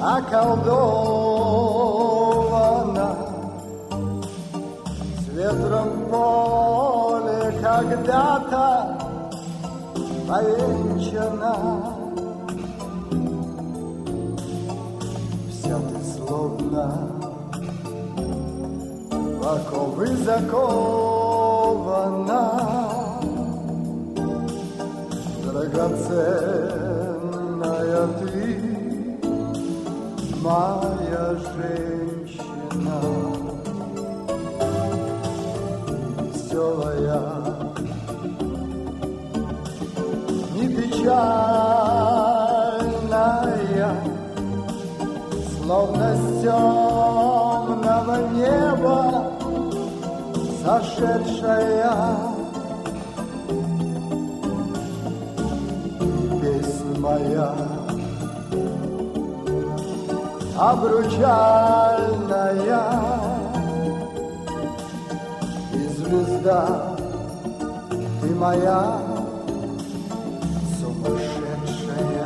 околдована, с ветром в поле когда-то повенчана. Вся ты словно в оковы закована, драгоценная ты, моя женщина, веселая, не печальная, словно с темного неба сошедшая. Песнь моя обручальная, и звезда ты моя сумасшедшая.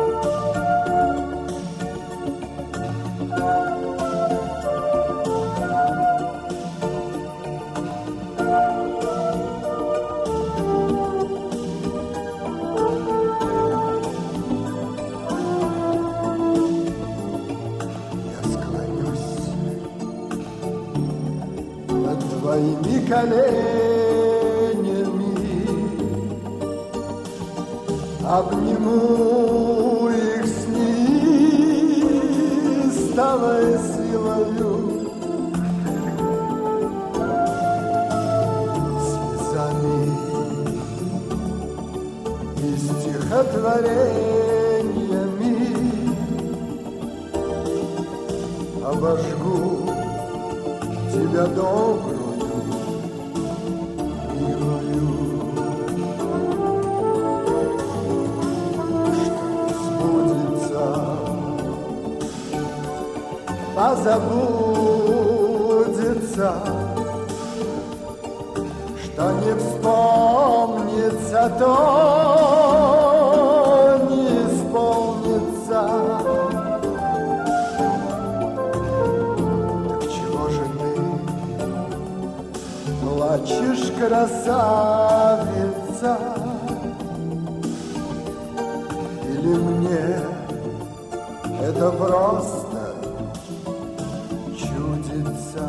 Твоими коленями обниму их с неистовой силою, слезами и стихотворениями обожгу тебя добрую, милую, что сбудется, позабудется, что не вспомнится, то не исполнится. Плачешь, красавица, или мне это просто чудится?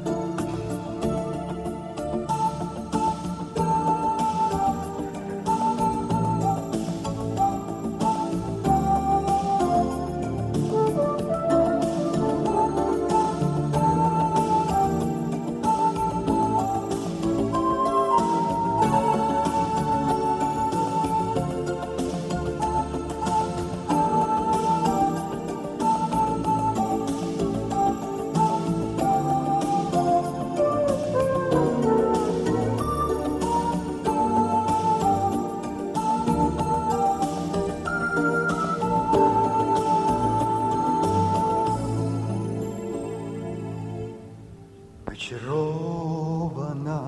Очарована,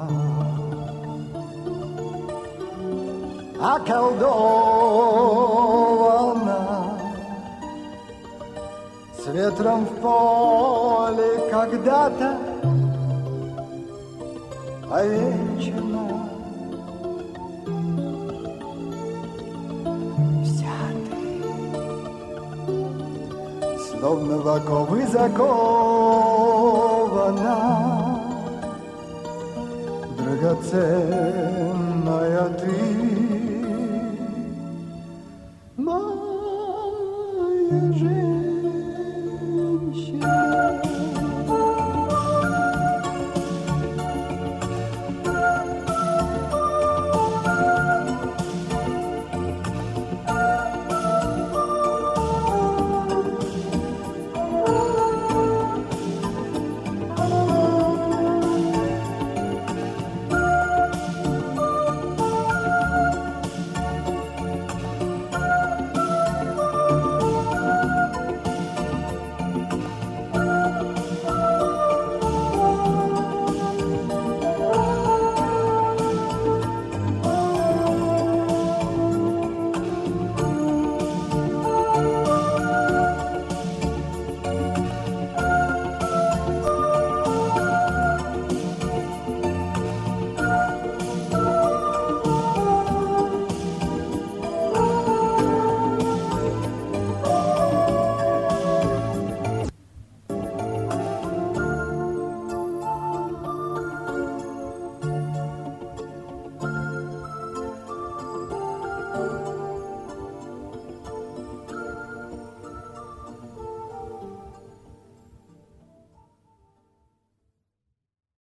околдована, с ветром в поле когда-то повенчана. Вся ты словно в оковы закована, драгоценная ты, моя жизнь.